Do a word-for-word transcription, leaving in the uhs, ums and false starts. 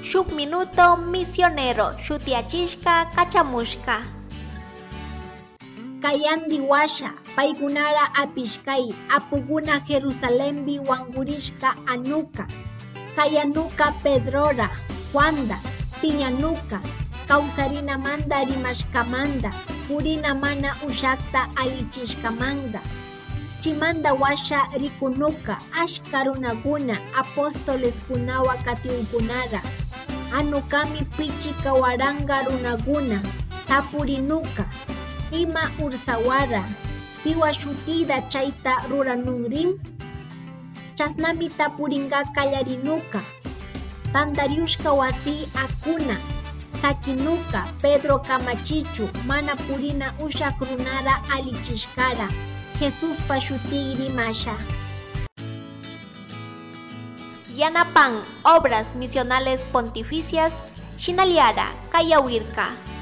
shuk minuto misionero shutiachishka kachamushka. Kayandi washa paykunara apishkay apuguna Jerusalembi wangurishka anuka kayanuka Pedrora Juanda piñanuka kawsarinamanda rimashkamanda purina mana ushakta allichishkamanda chimanda washa rikunuka ashka runakuna apóstoles kunawa katiunkunara anukami pichika waranga runakuna tapurinuka ima ursawara piwa shutida chayta ruranunrim chasnami tapuringa kallarinuka tandariushka wasi akuna sakinuka Pedro Kamachichu mana purina ushak runara alichishkara Jesús pashuti rimasha. Yanapan Obras Misionales Pontificias Shinaliara Kayawirka.